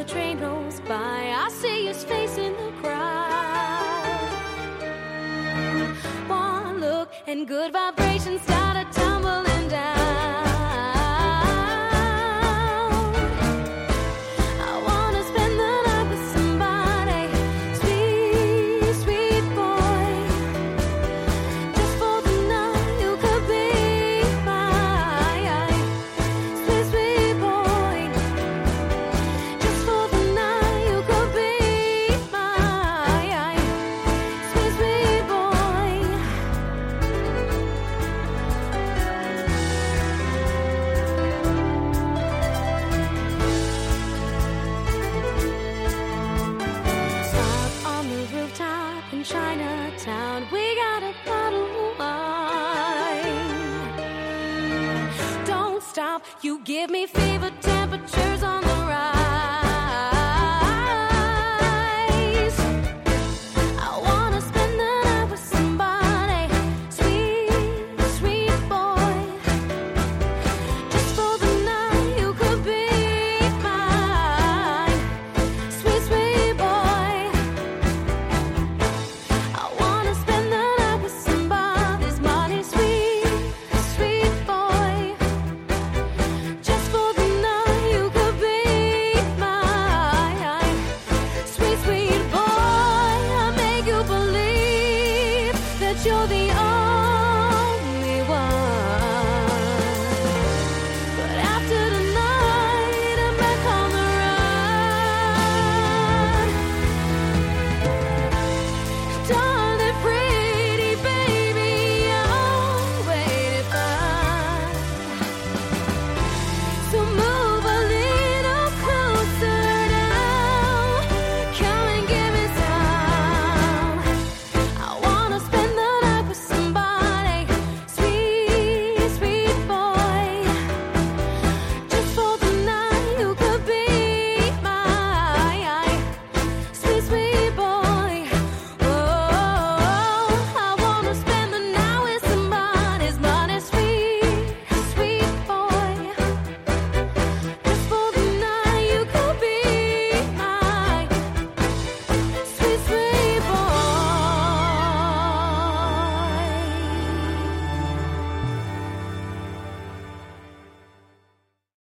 train rolls by, I see his face in the crowd. One look and good vibrations started tumbling down. I wanna spend the night with somebody, sweet, sweet boy. Just for the night you could be my sweet, sweet boy. Just for the night you could be my sweet, sweet boy. Up on the rooftop in Chinatown, we got a bottle of wine. Don't stop, you give me fever, temperatures on the rise.